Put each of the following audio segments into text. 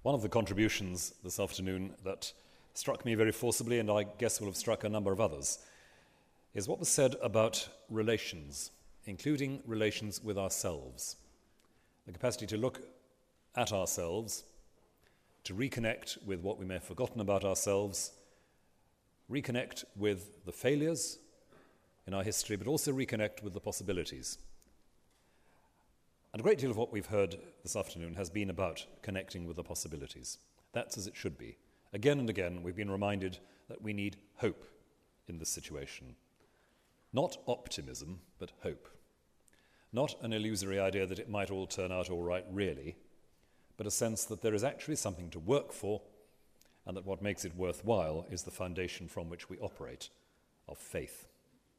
One of the contributions this afternoon that struck me very forcibly, and I guess will have struck a number of others, is what was said about relations, including relations with ourselves. The capacity to look at ourselves, to reconnect with what we may have forgotten about ourselves, reconnect with the failures in our history, but also reconnect with the possibilities. And a great deal of what we've heard this afternoon has been about connecting with the possibilities. That's as it should be. Again and again, we've been reminded that we need hope in this situation. Not optimism, but hope. Not an illusory idea that it might all turn out all right, really, but a sense that there is actually something to work for, and that what makes it worthwhile is the foundation from which we operate, of faith.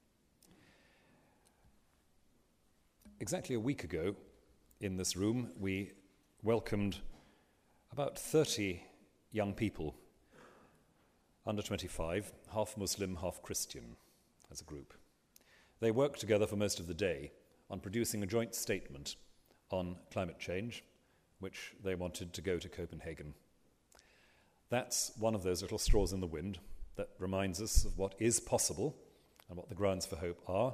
Exactly a week ago, in this room, we welcomed about 30 young people, under 25, half Muslim, half Christian, as a group. They worked together for most of the day on producing a joint statement on climate change, which they wanted to go to Copenhagen. That's one of those little straws in the wind that reminds us of what is possible and what the grounds for hope are.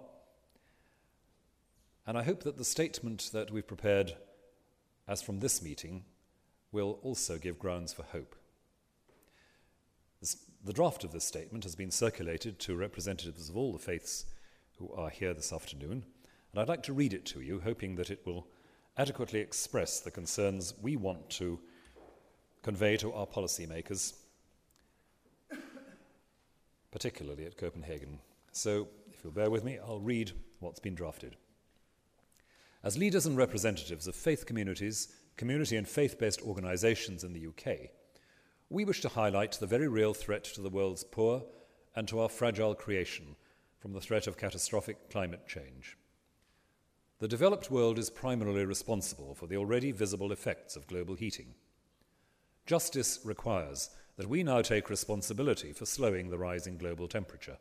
And I hope that the statement that we've prepared, as from this meeting, will also give grounds for hope. The draft of this statement has been circulated to representatives of all the faiths who are here this afternoon, and I'd like to read it to you, hoping that it will adequately express the concerns we want to convey to our policymakers, particularly at Copenhagen. So, if you'll bear with me, I'll read what's been drafted. As leaders and representatives of faith communities, community and faith-based organisations in the UK, we wish to highlight the very real threat to the world's poor and to our fragile creation from the threat of catastrophic climate change. The developed world is primarily responsible for the already visible effects of global heating. Justice requires that we now take responsibility for slowing the rise in global temperature.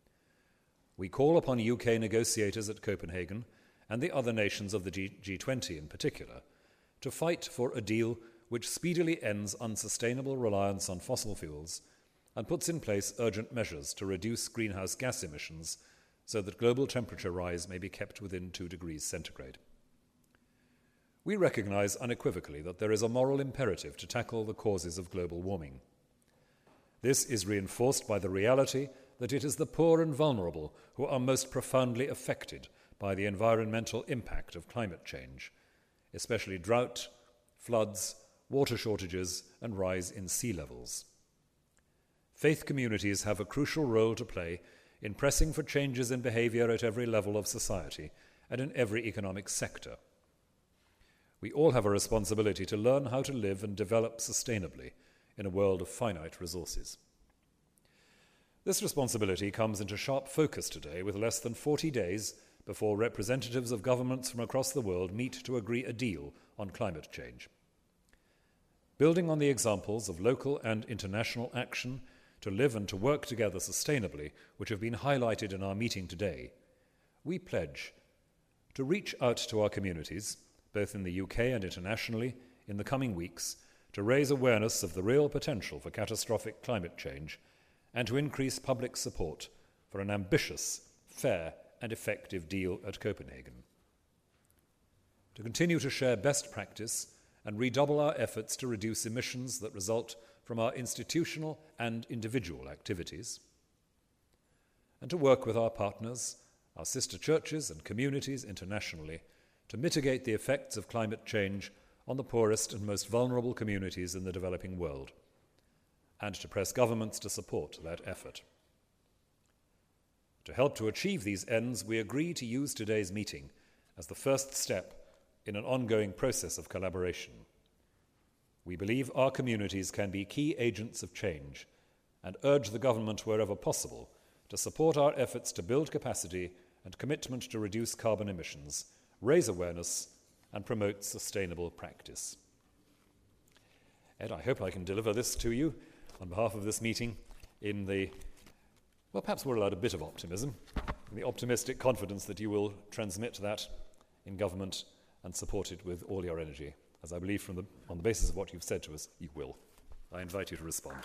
We call upon UK negotiators at Copenhagen and the other nations of the G20 in particular, to fight for a deal which speedily ends unsustainable reliance on fossil fuels and puts in place urgent measures to reduce greenhouse gas emissions so that global temperature rise may be kept within 2 degrees centigrade. We recognise unequivocally that there is a moral imperative to tackle the causes of global warming. This is reinforced by the reality that it is the poor and vulnerable who are most profoundly affected by the environmental impact of climate change, especially drought, floods, water shortages, and rise in sea levels. Faith communities have a crucial role to play in pressing for changes in behaviour at every level of society and in every economic sector. We all have a responsibility to learn how to live and develop sustainably in a world of finite resources. This responsibility comes into sharp focus today with less than 40 days before representatives of governments from across the world meet to agree a deal on climate change. Building on the examples of local and international action to live and to work together sustainably, which have been highlighted in our meeting today, we pledge to reach out to our communities, both in the UK and internationally, in the coming weeks, to raise awareness of the real potential for catastrophic climate change and to increase public support for an ambitious, fair, and effective deal at Copenhagen. To continue to share best practice and redouble our efforts to reduce emissions that result from our institutional and individual activities. And to work with our partners, our sister churches and communities internationally, to mitigate the effects of climate change on the poorest and most vulnerable communities in the developing world, and to press governments to support that effort. To help to achieve these ends, we agree to use today's meeting as the first step in an ongoing process of collaboration. We believe our communities can be key agents of change and urge the government wherever possible to support our efforts to build capacity and commitment to reduce carbon emissions, raise awareness, and promote sustainable practice. Ed, I hope I can deliver this to you on behalf of this meeting in the, well, perhaps we're allowed a bit of optimism, in the optimistic confidence that you will transmit that in government and support it with all your energy. as I believe on the basis of what you've said to us, you will. I invite you to respond.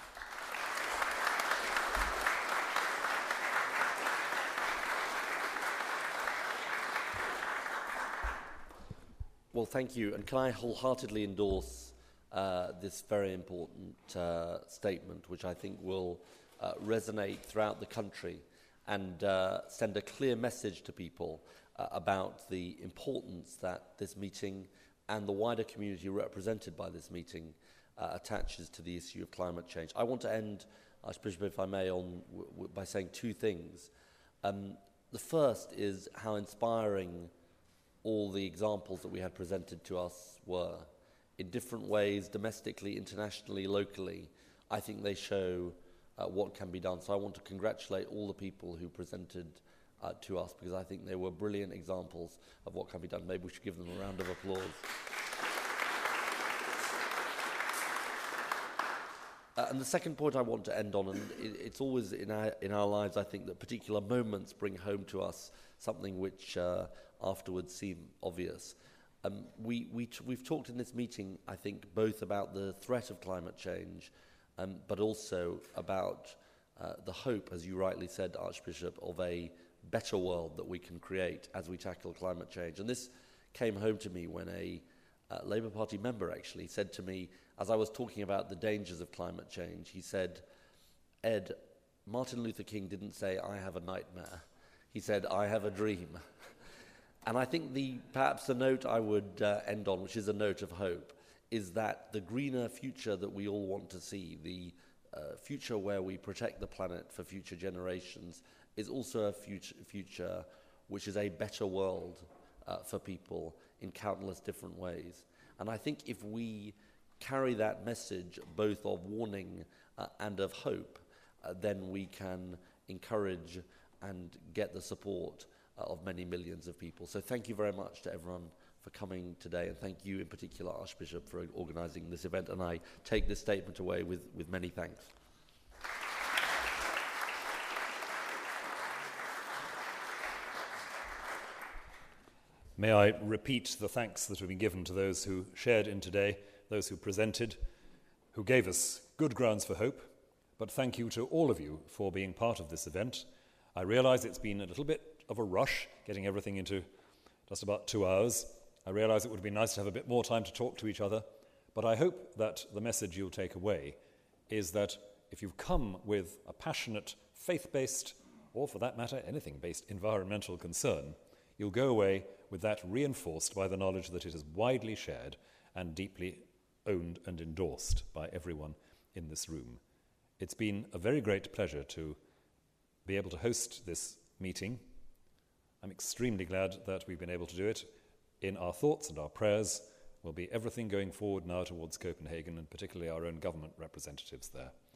Well, thank you. And can I wholeheartedly endorse this very important statement, which I think will resonate throughout the country and send a clear message to people about the importance that this meeting and the wider community represented by this meeting attaches to the issue of climate change. I want to end, Archbishop, if I may, by saying two things. The first is how inspiring all the examples that we had presented to us were. In different ways, domestically, internationally, locally, I think they show what can be done. So I want to congratulate all the people who presented to us, because I think they were brilliant examples of what can be done. Maybe we should give them a round of applause. And the second point I want to end on, and it's always in our lives, I think, that particular moments bring home to us something which afterwards seem obvious. We've talked in this meeting, I think, both about the threat of climate change, but also about the hope, as you rightly said, Archbishop, of a better world that we can create as we tackle climate change. And this came home to me when a Labour Party member actually said to me, as I was talking about the dangers of climate change, he said, "Ed, Martin Luther King didn't say, 'I have a nightmare.' He said, 'I have a dream.'" And I think perhaps the note I would end on, which is a note of hope, is that the greener future that we all want to see, the future where we protect the planet for future generations, is also a future which is a better world for people in countless different ways. And I think if we carry that message both of warning and of hope, then we can encourage and get the support of many millions of people. So thank you very much to everyone for coming today, and thank you in particular, Archbishop, for organising this event, and I take this statement away with many thanks. May I repeat the thanks that have been given to those who shared in today, those who presented, who gave us good grounds for hope, but thank you to all of you for being part of this event. I realise it's been a little bit of a rush getting everything into just about 2 hours. I realise it would be nice to have a bit more time to talk to each other, but I hope that the message you'll take away is that if you've come with a passionate, faith-based, or for that matter, anything-based environmental concern, you'll go away with that reinforced by the knowledge that it is widely shared and deeply owned and endorsed by everyone in this room. It's been a very great pleasure to be able to host this meeting. I'm extremely glad that we've been able to do it. In our thoughts and our prayers will be everything going forward now towards Copenhagen, and particularly our own government representatives there.